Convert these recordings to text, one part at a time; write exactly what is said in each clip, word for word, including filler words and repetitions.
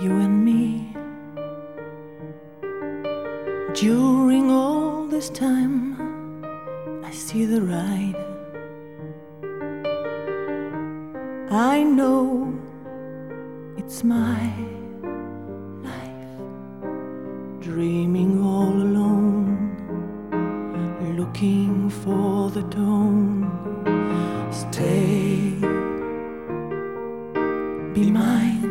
you and me. During all this time, I see the ride. I know it's my life, dreaming all alone, looking for the tone. Stay, be mine.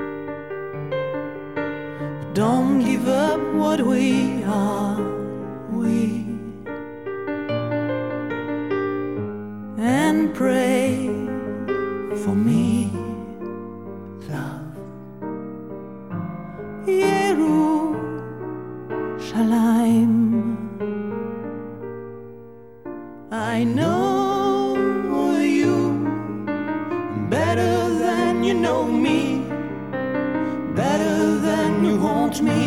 Don't give up what we are, we. And pray for me, love. Yerushalayim. I know you better than you know me, better than you haunt me.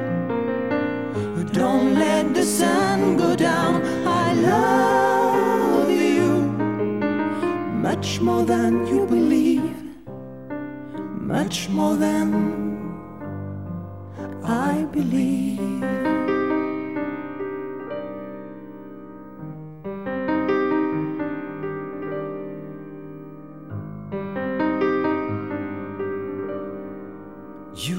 Don't let the sun go down. I love you much more than you believe, much more than I believe. You,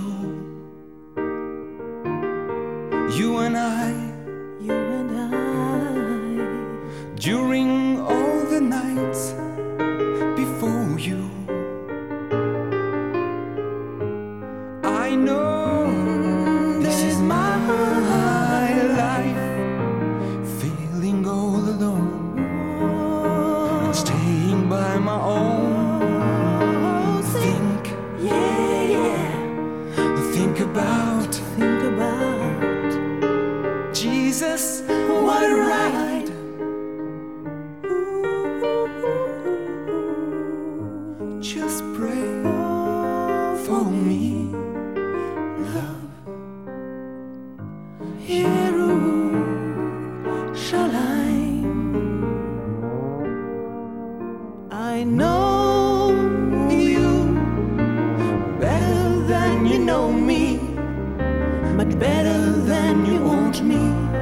you and I, you and I, during all the nights before you, I know this is my life, feeling all alone and staying by my own. Think, yeah, yeah. Think about, think about Jesus, what a ride. Ooh, just pray for me, love. Yerushalayim. I know you better than you know me, much better than you want me.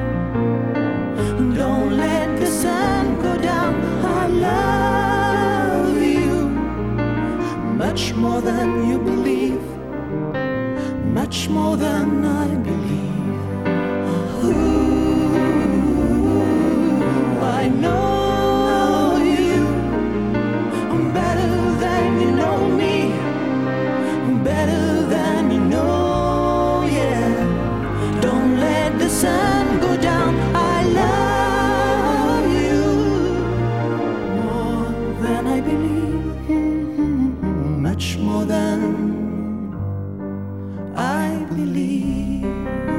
Don't let the sun go down. I love you much more than you believe, much more than I believe. Ooh, I know you better than you know me, better than you know. Don't let the sun go down. I love you more than I believe, much more than I believe.